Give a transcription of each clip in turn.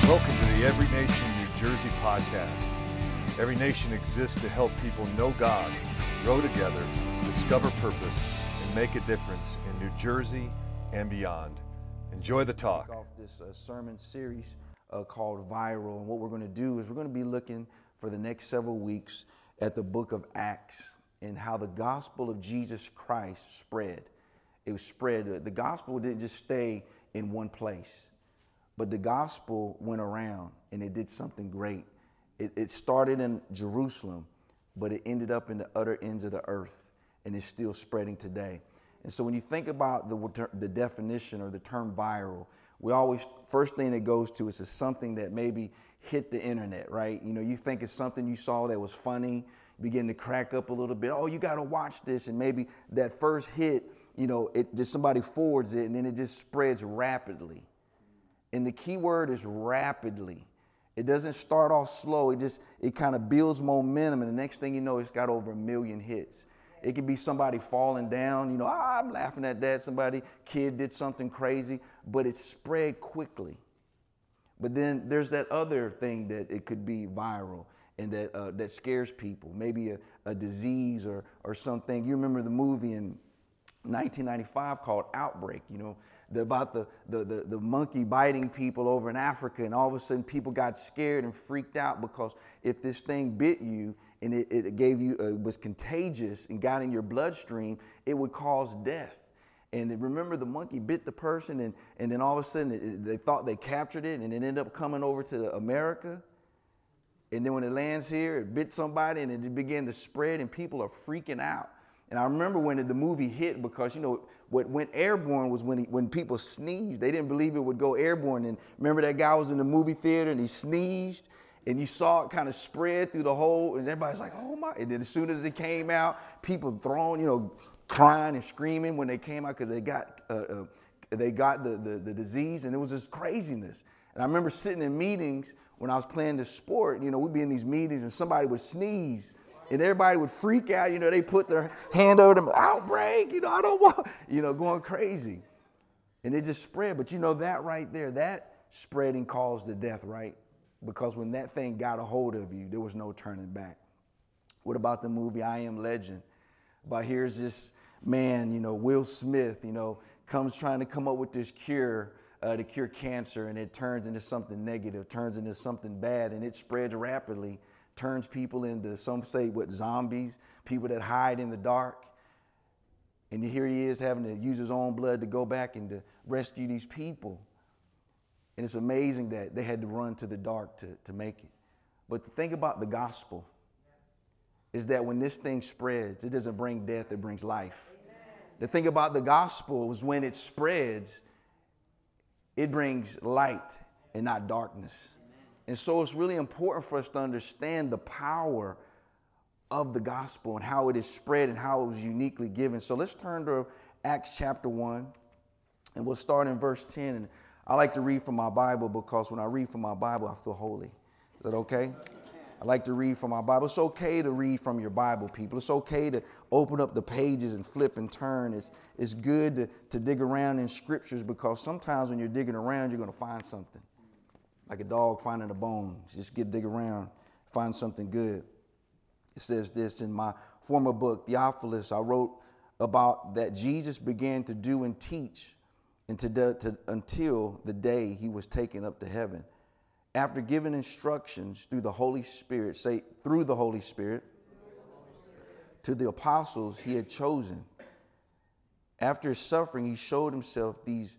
Welcome to the Every Nation New Jersey podcast. Every Nation exists to help people know God, grow together, discover purpose, and make a difference in New Jersey and beyond. Enjoy the talk. Kick off this sermon series called Viral, and what we're going to do is we're going to be looking for the next several weeks at the book of Acts and how the gospel of Jesus Christ spread. It was spread. The gospel didn't just stay in one place, but the gospel went around and it did something great. It started in Jerusalem, but it ended up in the utter ends of the earth, and it's still spreading today. And so when you think about the definition or the term viral, we always, first thing that goes to is something that maybe hit the internet, right? You know, you think it's something you saw that was funny, begin to crack up a little bit. Oh, you got to watch this. And maybe that first hit, you know, it just somebody forwards it and then it just spreads rapidly. And the key word is rapidly. It doesn't start off slow. It kind of builds momentum. And the next thing you know, it's got over 1 million hits. It could be somebody falling down, you know, I'm laughing at that. Kid did something crazy, but it spread quickly. But then there's that other thing that it could be viral and that scares people, maybe a disease or something. You remember the movie in 1995 called Outbreak, you know, about the monkey biting people over in Africa, and all of a sudden people got scared and freaked out because if this thing bit you and it gave you, was contagious and got in your bloodstream, it would cause death. And remember, the monkey bit the person, and then all of a sudden they thought they captured it, and it ended up coming over to America. And then when it lands here, it bit somebody, and it began to spread, and people are freaking out. And I remember when the movie hit, because, you know, what went airborne was when people sneezed. They didn't believe it would go airborne. And remember that guy was in the movie theater, and he sneezed, and you saw it kind of spread through the whole, and everybody's like, oh my. And then as soon as it came out, people throwing, you know, crying and screaming when they came out because they got the disease, and it was just craziness. And I remember sitting in meetings when I was playing this sport, you know, we'd be in these meetings and somebody would sneeze and everybody would freak out, you know, they put their hand over them, outbreak, you know, I don't want, you know, going crazy. And it just spread. But you know, that right there, that spreading caused the death, right? Because when that thing got a hold of you, there was no turning back. What about the movie I Am Legend? But here's this man, you know, Will Smith, you know, comes trying to come up with this cure to cure cancer, and it turns into something negative, turns into something bad, and it spreads rapidly, turns people into, some say, zombies, people that hide in the dark. And here he is having to use his own blood to go back and to rescue these people. And it's amazing that they had to run to the dark to make it. But the thing about the gospel is that when this thing spreads, it doesn't bring death, it brings life. Amen. The thing about the gospel is when it spreads, it brings light and not darkness. Amen. And so it's really important for us to understand the power of the gospel and how it is spread and how it was uniquely given. So let's turn to Acts chapter 1, and we'll start in verse 10. And I like to read from my Bible because when I read from my Bible, I feel holy. Is that okay? I like to read from my Bible. It's okay to read from your Bible, people. It's okay to open up the pages and flip and turn. It's good to dig around in scriptures, because sometimes when you're digging around, you're going to find something. Like a dog finding a bone. Just dig around, find something good. It says this: in my former book, Theophilus, I wrote about that Jesus began to do and teach until the day he was taken up to heaven, after giving instructions through the Holy Spirit, to the apostles he had chosen. After his suffering, he showed himself these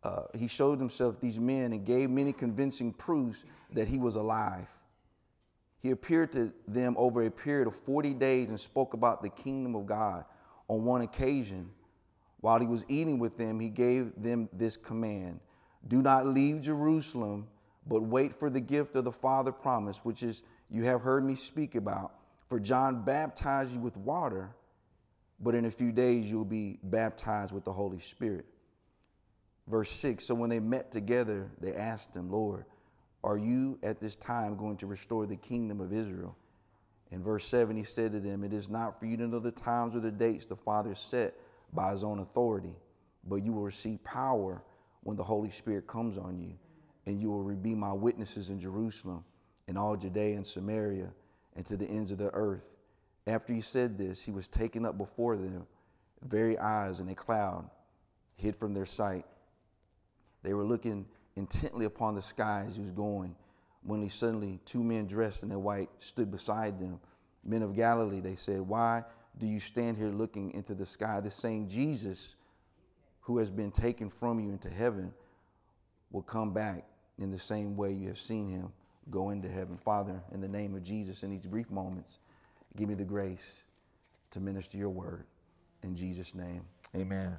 men and gave many convincing proofs that he was alive. He appeared to them over a period of 40 days and spoke about the kingdom of God. On one occasion, while he was eating with them, he gave them this command: do not leave Jerusalem, but wait for the gift of the Father promised, which is you have heard me speak about. For John baptized you with water, but in a few days you'll be baptized with the Holy Spirit. Verse 6, so when they met together, they asked him, Lord, are you at this time going to restore the kingdom of Israel? In verse 7, he said to them, it is not for you to know the times or the dates the Father set by his own authority, but you will receive power when the Holy Spirit comes on you. and you will be my witnesses in Jerusalem and all Judea and Samaria and to the ends of the earth. After he said this, he was taken up before them, very eyes in a cloud hid from their sight. They were looking intently upon the sky as he was going, when suddenly 2 men dressed in white stood beside them. Men of Galilee, they said, why do you stand here looking into the sky? This same Jesus who has been taken from you into heaven will come back in the same way you have seen him go into heaven. Father, in the name of Jesus, in these brief moments, give me the grace to minister your word. In Jesus' name, amen.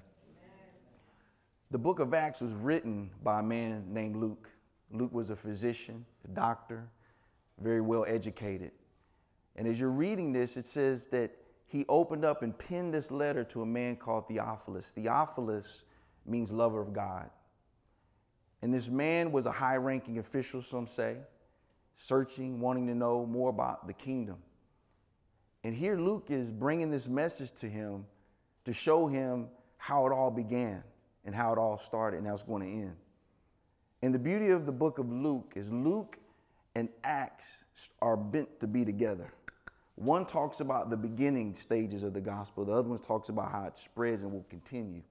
The book of Acts was written by a man named Luke. Luke was a physician, a doctor, very well educated. And as you're reading this, it says that he opened up and penned this letter to a man called Theophilus. Theophilus means lover of God. And this man was a high-ranking official, some say, searching, wanting to know more about the kingdom. And here Luke is bringing this message to him to show him how it all began and how it all started and how it's going to end. And the beauty of the book of Luke is Luke and Acts are meant to be together. One talks about the beginning stages of the gospel. The other one talks about how it spreads and will continue.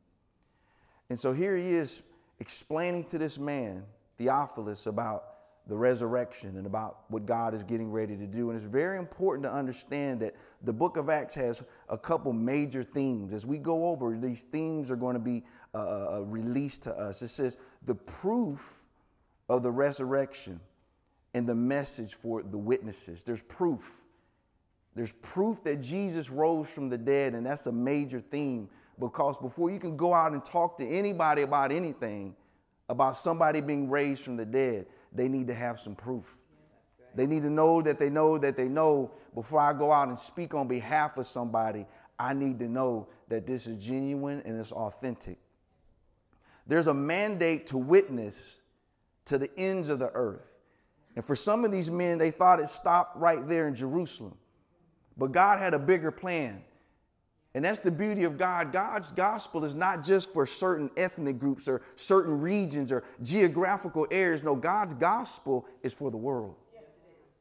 And so here he is explaining to this man, Theophilus, about the resurrection and about what God is getting ready to do. And it's very important to understand that the book of Acts has a couple major themes. As we go over, these themes are going to be released to us. It says the proof of the resurrection and the message for the witnesses. There's proof. There's proof that Jesus rose from the dead, and that's a major theme, because before you can go out and talk to anybody about anything, about somebody being raised from the dead, they need to have some proof. They need to know that they know that they know. Before I go out and speak on behalf of somebody, I need to know that this is genuine and it's authentic. There's a mandate to witness to the ends of the earth. And for some of these men, they thought it stopped right there in Jerusalem. But God had a bigger plan. And that's the beauty of God. God's gospel is not just for certain ethnic groups or certain regions or geographical areas. No, God's gospel is for the world. Yes, it is.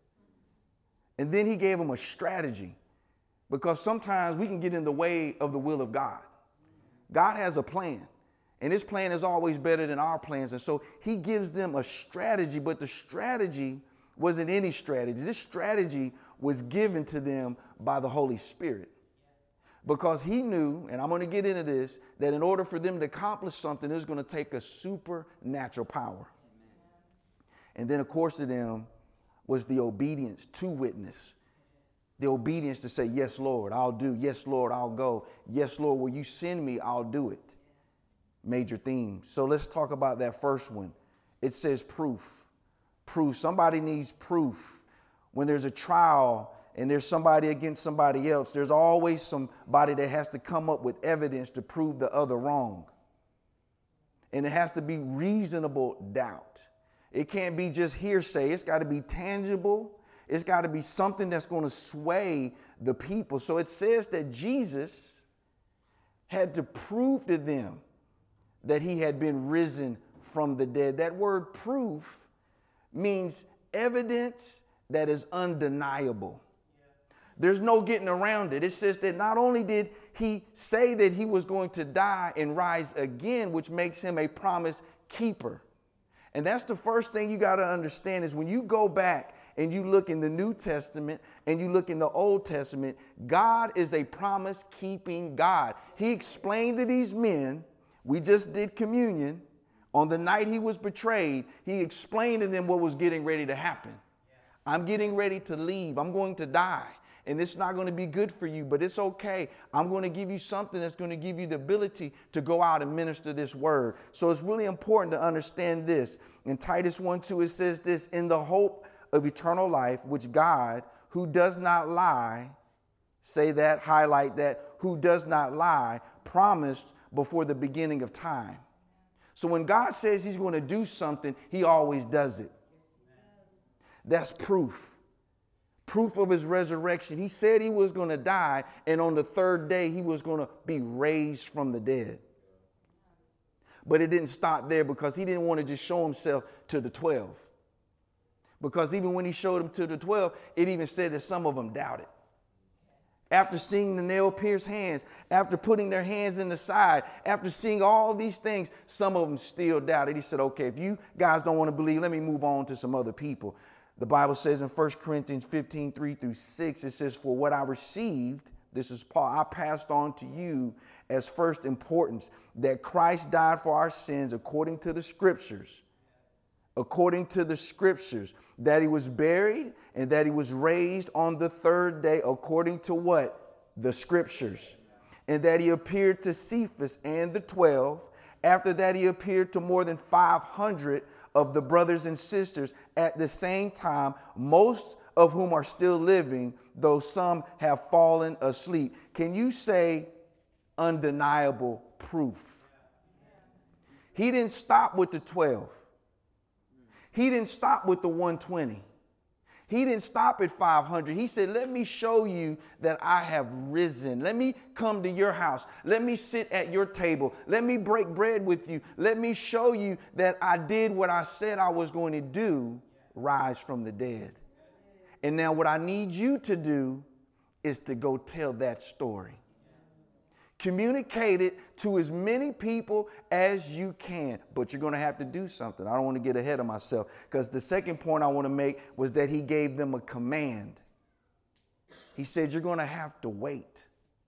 And then he gave them a strategy, because sometimes we can get in the way of the will of God. God has a plan, and his plan is always better than our plans. And so he gives them a strategy, but the strategy wasn't any strategy. This strategy was given to them by the Holy Spirit. Because he knew, and I'm going to get into this, that in order for them to accomplish something, it was going to take a supernatural power. And then, of course, to them was the obedience to witness. The obedience to say, yes, Lord, I'll do. Yes, Lord, I'll go. Yes, Lord, will you send me? I'll do it. Major themes. So let's talk about that first one. It says proof. Proof. Somebody needs proof. When there's a trial and there's somebody against somebody else, there's always somebody that has to come up with evidence to prove the other wrong. And it has to be reasonable doubt. It can't be just hearsay. It's got to be tangible. It's got to be something that's going to sway the people. So it says that Jesus had to prove to them that he had been risen from the dead. That word proof means evidence that is undeniable. There's no getting around it. It says that not only did he say that he was going to die and rise again, which makes him a promise keeper. And that's the first thing you got to understand is when you go back and you look in the New Testament and you look in the Old Testament, God is a promise keeping God. He explained to these men, we just did communion, on the night he was betrayed, he explained to them what was getting ready to happen. I'm getting ready to leave. I'm going to die. And it's not going to be good for you, but it's okay. I'm going to give you something that's going to give you the ability to go out and minister this word. So it's really important to understand this. In Titus 1:2, it says this, in the hope of eternal life, which God, who does not lie, say that, highlight that, who does not lie, promised before the beginning of time. So when God says he's going to do something, he always does it. That's proof. Proof of his resurrection. He said he was going to die, and on the third day he was going to be raised from the dead. But it didn't stop there, because he didn't want to just show himself to the 12. Because even when he showed them to the 12, it even said that some of them doubted. After seeing the nail-pierced hands, after putting their hands in the side, after seeing all these things, some of them still doubted. He said, okay, if you guys don't want to believe, let me move on to some other people. The Bible says in 1 Corinthians 15, 3-6, it says, for what I received, this is Paul, I passed on to you as first importance, that Christ died for our sins according to the scriptures. According to the scriptures, that he was buried and that he was raised on the third day, according to what? The scriptures. And that he appeared to Cephas and the 12. After that, he appeared to more than 500 of the brothers and sisters at the same time, most of whom are still living, though some have fallen asleep. Can you say undeniable proof? He didn't stop with the 12. He didn't stop with the 120. He didn't stop at 500. He said, let me show you that I have risen. Let me come to your house. Let me sit at your table. Let me break bread with you. Let me show you that I did what I said I was going to do, rise from the dead. And now what I need you to do is to go tell that story. Communicate it to as many people as you can, but you're going to have to do something. I don't want to get ahead of myself, because the second point I want to make was that he gave them a command. He said, you're going to have to wait.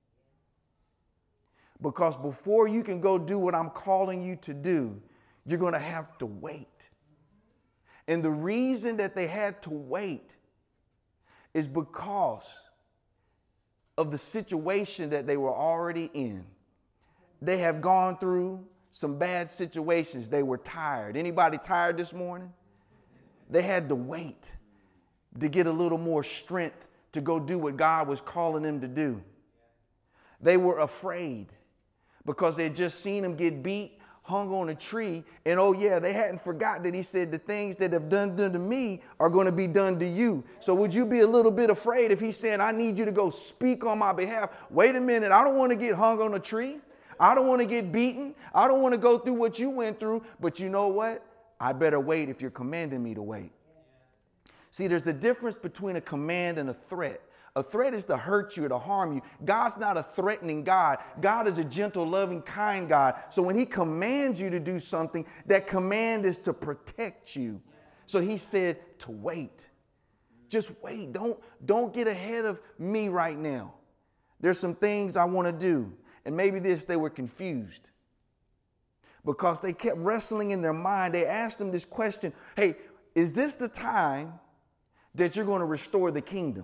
Because before you can go do what I'm calling you to do, you're going to have to wait. And the reason that they had to wait is because of the situation that they were already in. They have gone through some bad situations. They were tired. Anybody tired this morning? They had to wait to get a little more strength to go do what God was calling them to do. They were afraid because they had just seen him get beat, hung on a tree, and oh yeah, they hadn't forgot that he said the things that have done to me are going to be done to you. So would you be a little bit afraid if he's saying, I need you to go speak on my behalf? Wait a minute, I don't want to get hung on a tree. I don't want to get beaten. I don't want to go through what you went through, but you know what? I better wait if you're commanding me to wait. See, there's a difference between a command and a threat. A threat is to hurt you or to harm you. God's not a threatening God. God is a gentle, loving, kind God. So when he commands you to do something, that command is to protect you. So he said to wait. Just wait. Don't get ahead of me right now. There's some things I want to do. And maybe they were confused because they kept wrestling in their mind. They asked him this question, hey, is this the time that you're going to restore the kingdom?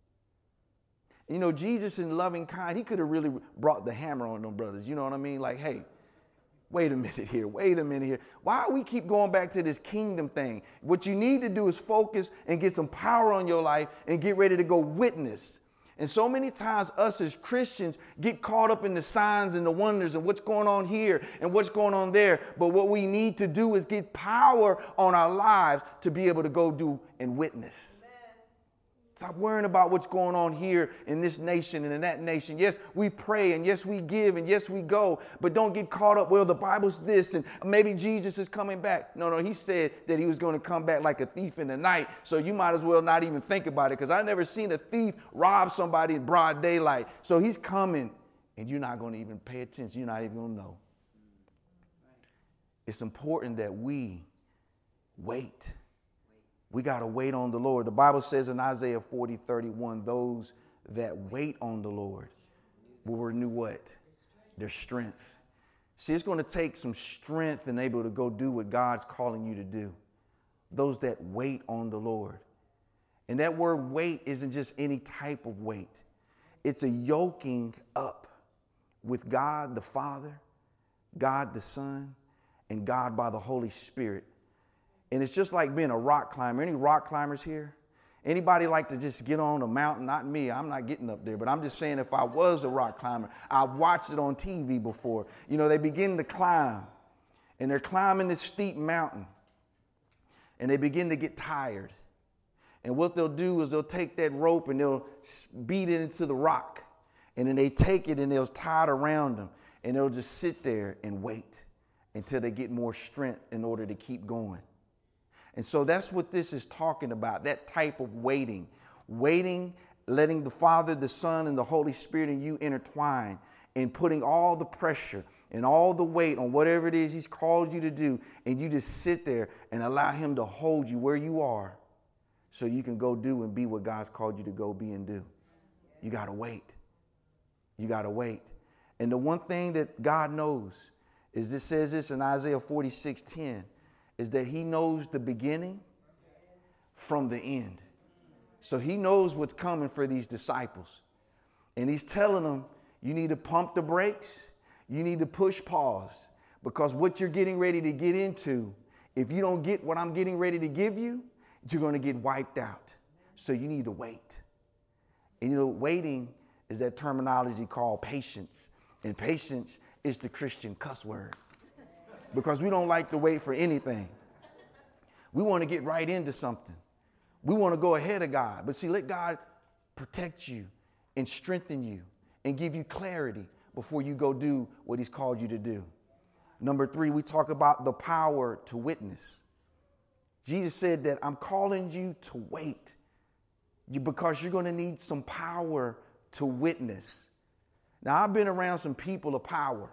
You know, Jesus in loving kind, he could have really brought the hammer on them brothers. You know what I mean? Like, hey, wait a minute here. Wait a minute here. Why do we keep going back to this kingdom thing? What you need to do is focus and get some power on your life and get ready to go witness. And so many times us as Christians get caught up in the signs and the wonders and what's going on here and what's going on there. But what we need to do is get power on our lives to be able to go do and witness. Stop worrying about what's going on here in this nation and in that nation. Yes, we pray, and yes, we give, and yes, we go. But don't get caught up, well, the Bible's this, and maybe Jesus is coming back. No, he said that he was going to come back like a thief in the night. So you might as well not even think about it, because I've never seen a thief rob somebody in broad daylight. So he's coming, and you're not going to even pay attention. You're not even going to know. It's important that we wait. We got to wait on the Lord. The Bible says in Isaiah 40:31, those that wait on the Lord will renew what? Their strength. See, it's going to take some strength and able to go do what God's calling you to do. Those that wait on the Lord. And that word wait isn't just any type of wait. It's a yoking up with God the Father, God the Son, and God by the Holy Spirit. And it's just like being a rock climber. Any rock climbers here? Anybody like to just get on a mountain? Not me. I'm not getting up there. But I'm just saying if I was a rock climber, I've watched it on TV before. You know, they begin to climb. And they're climbing this steep mountain. And they begin to get tired. And what they'll do is they'll take that rope and they'll beat it into the rock. And then they take it and they'll tie it around them. And they'll just sit there and wait. until they get more strength in order to keep going. And so that's what this is talking about, that type of waiting. Waiting, letting the Father, the Son, and the Holy Spirit in you intertwine, and putting all the pressure and all the weight on whatever it is He's called you to do, and you just sit there and allow Him to hold you where you are so you can go do and be what God's called you to go be and do. You got to wait. You got to wait. And the one thing that God knows is, it says this in Isaiah 46:10, is that He knows the beginning from the end. So He knows what's coming for these disciples. And He's telling them, you need to pump the brakes. You need to push pause, because what you're getting ready to get into, if you don't get what I'm getting ready to give you, you're going to get wiped out. So you need to wait. And you know, waiting is that terminology called patience. And patience is the Christian cuss word, because we don't like to wait for anything. We want to get right into something. We want to go ahead of God. But see, let God protect you and strengthen you and give you clarity before you go do what He's called you to do. Number 3, we talk about the power to witness. Jesus said that I'm calling you to wait because you're going to need some power to witness. Now, I've been around some people of power,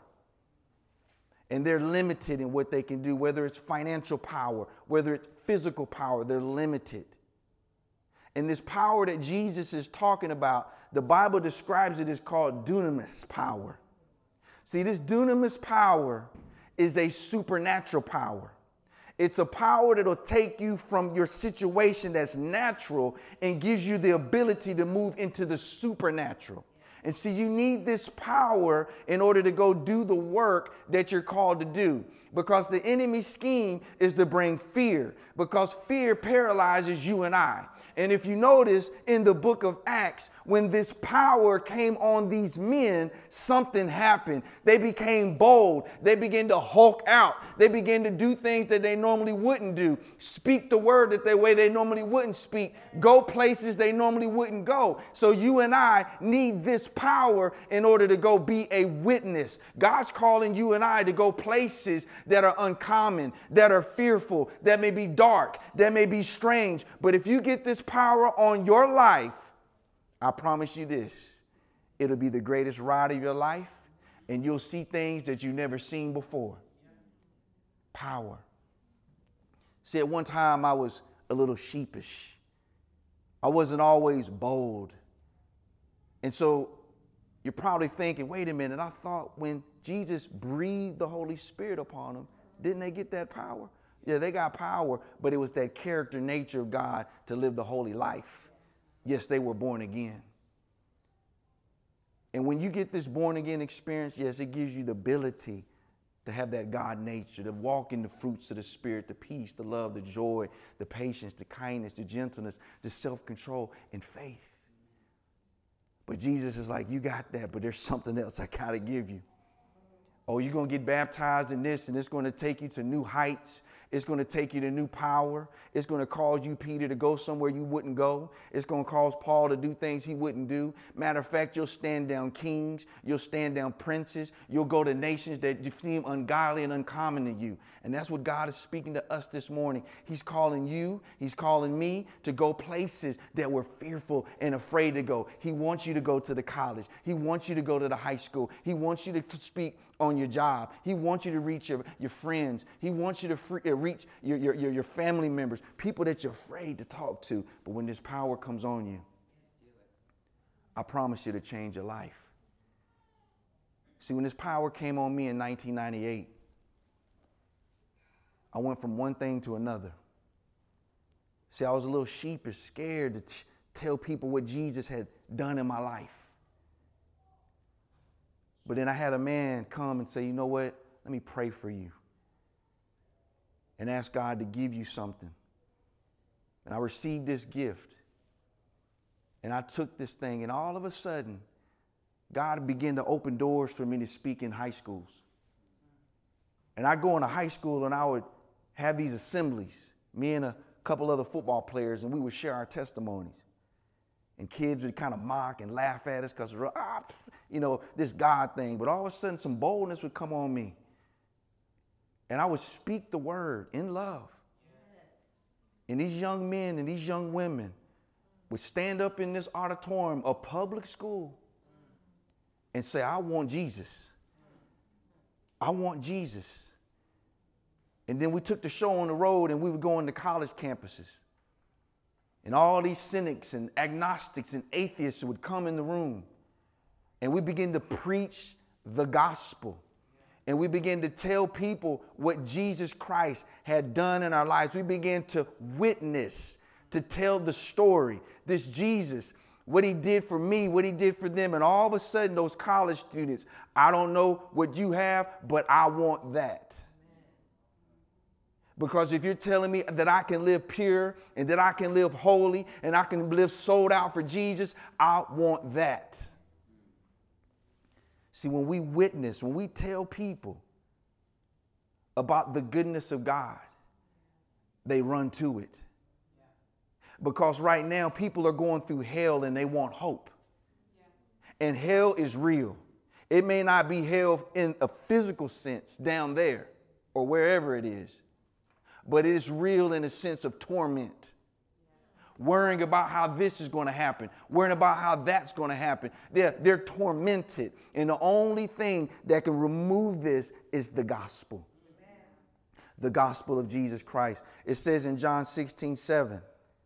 and they're limited in what they can do, whether it's financial power, whether it's physical power, they're limited. And this power that Jesus is talking about, the Bible describes it as called dunamis power. See, this dunamis power is a supernatural power. It's a power that'll take you from your situation that's natural and gives you the ability to move into the supernatural. And see, you need this power in order to go do the work that you're called to do. Because the enemy's scheme is to bring fear, because fear paralyzes you and I. And if you notice in the book of Acts, when this power came on these men, something happened. They became bold. They began to hulk out. They began to do things that they normally wouldn't do. Speak the word that way they normally wouldn't speak. Go places they normally wouldn't go. So you and I need this power in order to go be a witness. God's calling you and I to go places that are uncommon, that are fearful, that may be dark, that may be strange. But if you get this power on your life, I promise you this, it'll be the greatest ride of your life, and you'll see things that you've never seen before. Power. See, at one time I was a little sheepish. I wasn't always bold. And so you're probably thinking, wait a minute, I thought when Jesus breathed the Holy Spirit upon them, didn't they get that power? Yeah, they got power, but it was that character nature of God to live the holy life. Yes, they were born again. And when you get this born again experience, yes, it gives you the ability to have that God nature, to walk in the fruits of the Spirit, the peace, the love, the joy, the patience, the kindness, the gentleness, the self-control, and faith. But Jesus is like, you got that, but there's something else I got to give you. Oh, you're going to get baptized in this, and it's going to take you to new heights. It's going to take you to new power. It's going to cause you, Peter, to go somewhere you wouldn't go. It's going to cause Paul to do things he wouldn't do. Matter of fact, you'll stand down kings. You'll stand down princes. You'll go to nations that seem ungodly and uncommon to you. And that's what God is speaking to us this morning. He's calling you, He's calling me to go places that we're fearful and afraid to go. He wants you to go to the college. He wants you to go to the high school. He wants you to speak on your job. He wants you to reach your friends. He wants you to reach your family members, people that you're afraid to talk to. But when this power comes on you, I promise you to change your life. See, when this power came on me in 1998, I went from one thing to another. See, I was a little sheepish, scared to tell people what Jesus had done in my life. But then I had a man come and say, you know what? Let me pray for you and ask God to give you something. And I received this gift. And I took this thing, and all of a sudden, God began to open doors for me to speak in high schools. And I go into high school, and I would have these assemblies, me and a couple other football players, and we would share our testimonies. And kids would kind of mock and laugh at us because, this God thing. But all of a sudden, some boldness would come on me. And I would speak the word in love. And these young men and these young women would stand up in this auditorium of public school and say, I want Jesus. I want Jesus. And then we took the show on the road and we would go into college campuses. And all these cynics and agnostics and atheists would come in the room. And we begin to preach the gospel. And we began to tell people what Jesus Christ had done in our lives. We began to witness, to tell the story. This Jesus, what he did for me, what he did for them. And all of a sudden, those college students, I don't know what you have, but I want that. Because if you're telling me that I can live pure and that I can live holy and I can live sold out for Jesus, I want that. See, when we witness, when we tell people about the goodness of God, they run to it. Because right now people are going through hell and they want hope. And hell is real. It may not be hell in a physical sense down there or wherever it is, but it is real in a sense of torment. Worrying about how this is going to happen, worrying about how that's going to happen. They're tormented. And the only thing that can remove this is the gospel. Amen. The gospel of Jesus Christ. It says in John 16:7,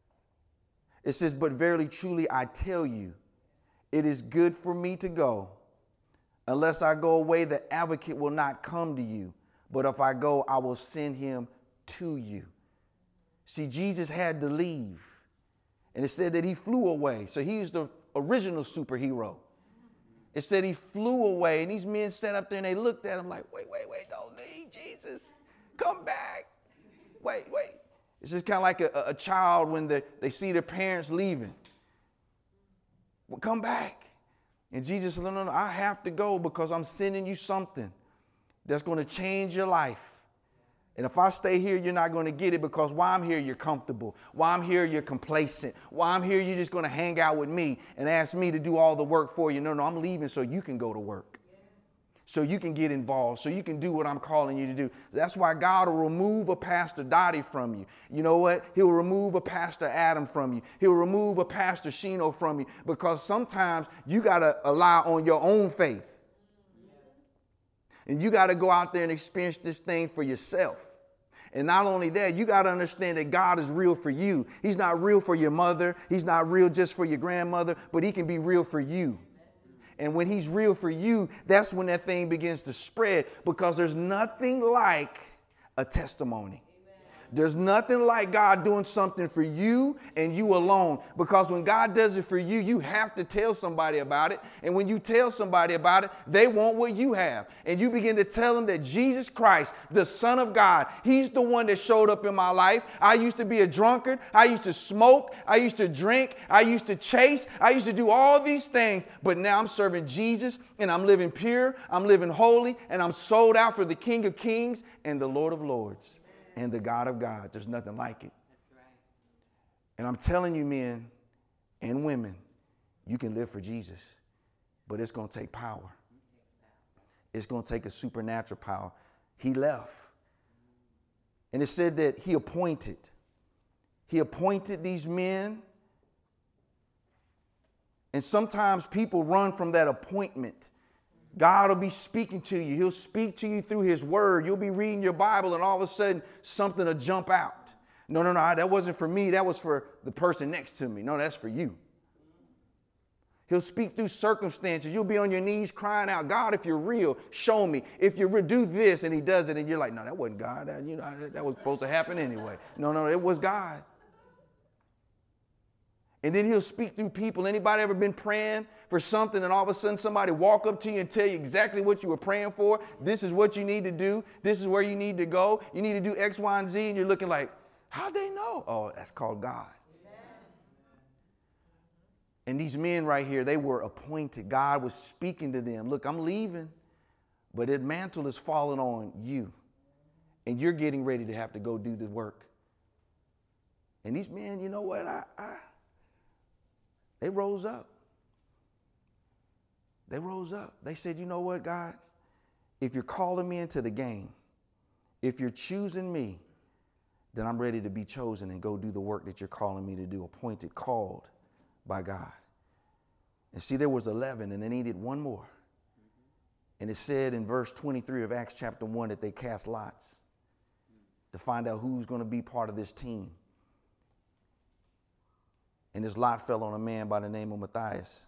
it says, but verily, truly, I tell you, it is good for me to go. Unless I go away, the advocate will not come to you. But if I go, I will send him to you. See, Jesus had to leave. And it said that he flew away. So he was the original superhero. It said he flew away. And these men sat up there and they looked at him like, wait, don't leave, Jesus. Come back. Wait. It's just kind of like a child when they see their parents leaving. Well, come back. And Jesus said, no, I have to go because I'm sending you something that's going to change your life. And if I stay here, you're not going to get it because while I'm here, you're comfortable. While I'm here, you're complacent. While I'm here, you're just going to hang out with me and ask me to do all the work for you. No, I'm leaving so you can go to work. So you can get involved, so you can do what I'm calling you to do. That's why God will remove a Pastor Dottie from you. You know what? He'll remove a Pastor Adam from you. He'll remove a Pastor Shino from you because sometimes you got to rely on your own faith. And you got to go out there and experience this thing for yourself. And not only that, you got to understand that God is real for you. He's not real for your mother. He's not real just for your grandmother, but he can be real for you. And when he's real for you, that's when that thing begins to spread because there's nothing like a testimony. There's nothing like God doing something for you and you alone. Because when God does it for you, you have to tell somebody about it. And when you tell somebody about it, they want what you have. And you begin to tell them that Jesus Christ, the Son of God, he's the one that showed up in my life. I used to be a drunkard. I used to smoke. I used to drink. I used to chase. I used to do all these things. But now I'm serving Jesus and I'm living pure. I'm living holy and I'm sold out for the King of Kings and the Lord of Lords. And the God of gods. There's nothing like it. That's right. And I'm telling you, men and women, you can live for Jesus, but it's going to take power. It's going to take a supernatural power. He left. And it said that he appointed these men. And sometimes people run from that appointment. God will be speaking to you. He'll speak to you through his word. You'll be reading your Bible and all of a sudden something will jump out. No, that wasn't for me. That was for the person next to me. No, that's for you. He'll speak through circumstances. You'll be on your knees crying out, God, if you're real, show me. If you do this, and he does it, and you're like, no, that wasn't God. That was supposed to happen anyway. No, it was God. And then he'll speak through people. Anybody ever been praying for something and all of a sudden somebody walk up to you and tell you exactly what you were praying for? This is what you need to do. This is where you need to go. You need to do X, Y, and Z. And you're looking like, how'd they know? Oh, that's called God. Amen. And these men right here, they were appointed. God was speaking to them. Look, I'm leaving, but that mantle is falling on you. And you're getting ready to have to go do the work. And these men, you know what? They rose up. They rose up. They said, you know what, God? If you're calling me into the game, If you're choosing me, then I'm ready to be chosen and go do the work that you're calling me to do, appointed, called by God. And see, there was 11 and they needed one more. And it said in verse 23 of Acts chapter 1 that they cast lots to find out who's going to be part of this team. And this lot fell on a man by the name of Matthias.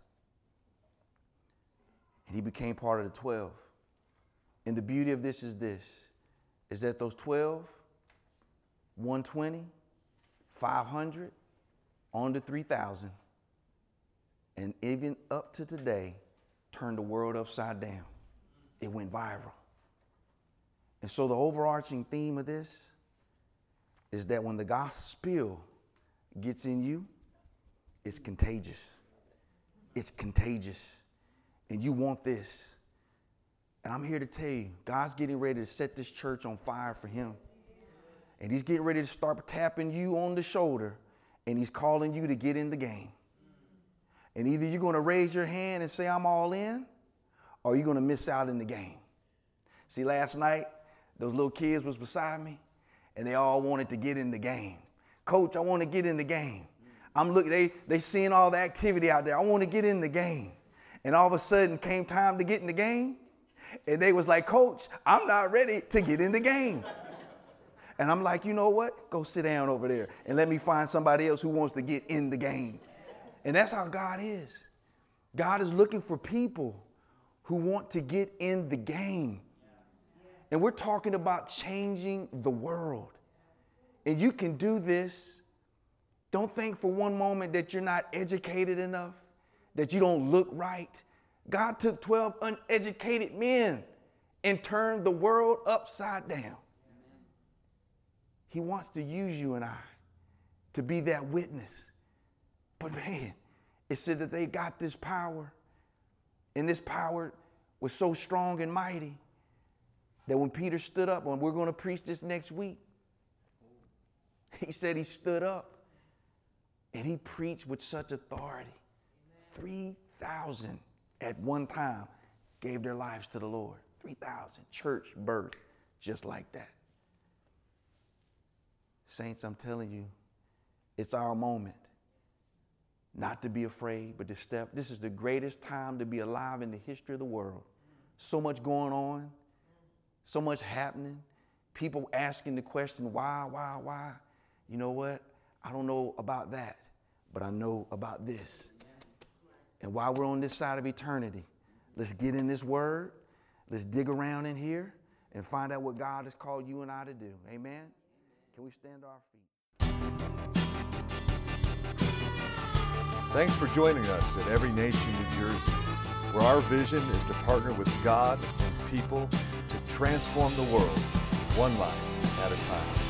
And he became part of the 12. And the beauty of this, is that those 12, 120, 500, on to 3,000, and even up to today, turned the world upside down. It went viral. And so the overarching theme of this is that when the gospel gets in you, it's contagious. It's contagious. And you want this. And I'm here to tell you, God's getting ready to set this church on fire for him. And he's getting ready to start tapping you on the shoulder, and he's calling you to get in the game. And either you're going to raise your hand and say, I'm all in, or you're going to miss out in the game. See, last night, those little kids was beside me, and they all wanted to get in the game. Coach, I want to get in the game. I'm looking, they seeing all the activity out there. I want to get in the game. And all of a sudden came time to get in the game, and they was like, Coach, I'm not ready to get in the game. And I'm like, you know what? Go sit down over there and let me find somebody else who wants to get in the game. And that's how God is. God is looking for people who want to get in the game. And we're talking about changing the world. And you can do this. Don't think for one moment that you're not educated enough, that you don't look right. God took 12 uneducated men and turned the world upside down. He wants to use you and I to be that witness. But man, it said that they got this power, and this power was so strong and mighty that when Peter stood up, and we're going to preach this next week, he said he stood up and he preached with such authority. 3,000 at one time gave their lives to the Lord. 3,000 church birth just like that. Saints, I'm telling you, it's our moment not to be afraid, but to step. This is the greatest time to be alive in the history of the world. So much going on, so much happening. People asking the question, why? You know what? I don't know about that, but I know about this. And while we're on this side of eternity, let's get in this word. Let's dig around in here and find out what God has called you and I to do. Amen? Can we stand to our feet? Thanks for joining us at Every Nation, New Jersey, where our vision is to partner with God and people to transform the world one life at a time.